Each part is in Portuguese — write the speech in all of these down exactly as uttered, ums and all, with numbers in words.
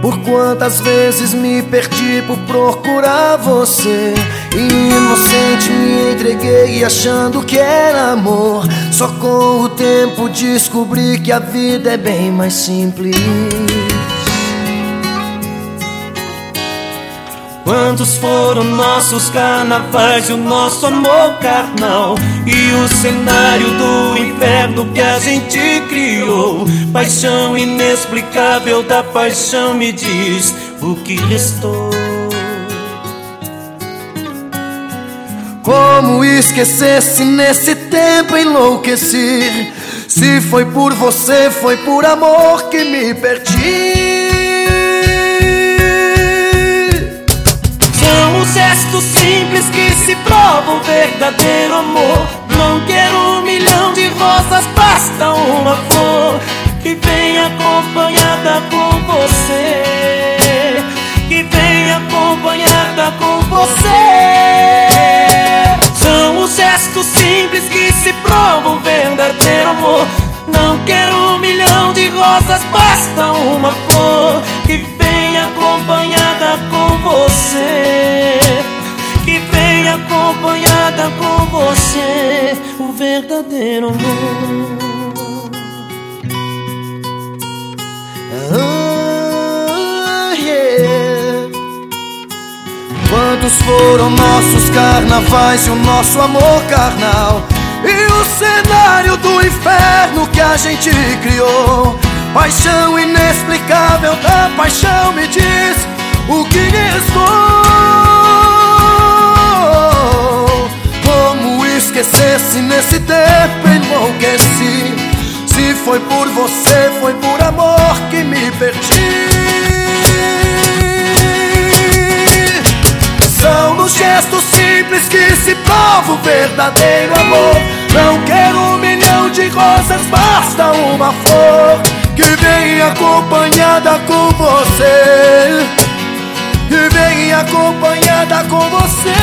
Por quantas vezes me perdi por procurar você, e inocente me entreguei achando que era amor. Só com o tempo descobri que a vida é bem mais simples. Quantos foram nossos carnavais e o nosso amor carnal, e o cenário do inferno que a gente criou. Paixão inexplicável da paixão, me diz o que restou. Como esquecer se nesse tempo enlouqueci? Se foi por você, foi por amor que me perdi. Gestos simples que se provam verdadeiro amor. Não quero um milhão de rosas, basta uma flor que vem acompanhada com você, que vem acompanhada com você. São os gestos simples que se provam verdadeiro amor. Não quero um milhão de rosas, basta uma flor que vem acompanhada com você, que vem acompanhada com você, o verdadeiro amor. Ah, yeah. Quantos foram nossos carnavais e o nosso amor carnal, e o cenário do inferno que a gente criou. Paixão inexplicável da paixão, me diz o que restou. Como esquecer se nesse tempo enlouqueci? Se foi por você, foi por amor que me perdi. São nos gestos simples que se prova o verdadeiro amor. Não quero um milhão de rosas, basta uma flor que vem acompanhada com você, que vem acompanhada com você.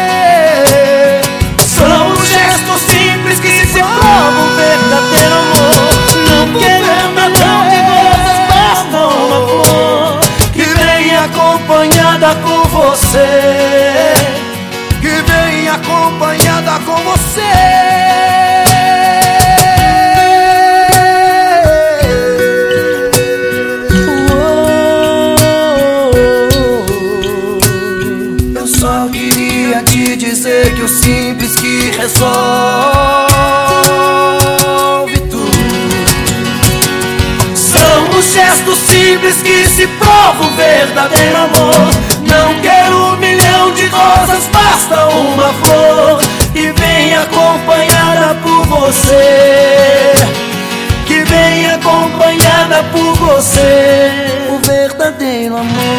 São os gestos simples que se provam o verdadeiro amor. Não quero um milhão de rosas, basta uma flor que vem acompanhada com você, que vem acompanhada com você. Só queria te dizer que o simples que resolve tudo. São os gestos simples que se provam o verdadeiro amor. Não quero um milhão de rosas, basta uma flor que vem acompanhada por você, que vem acompanhada por você, o verdadeiro amor.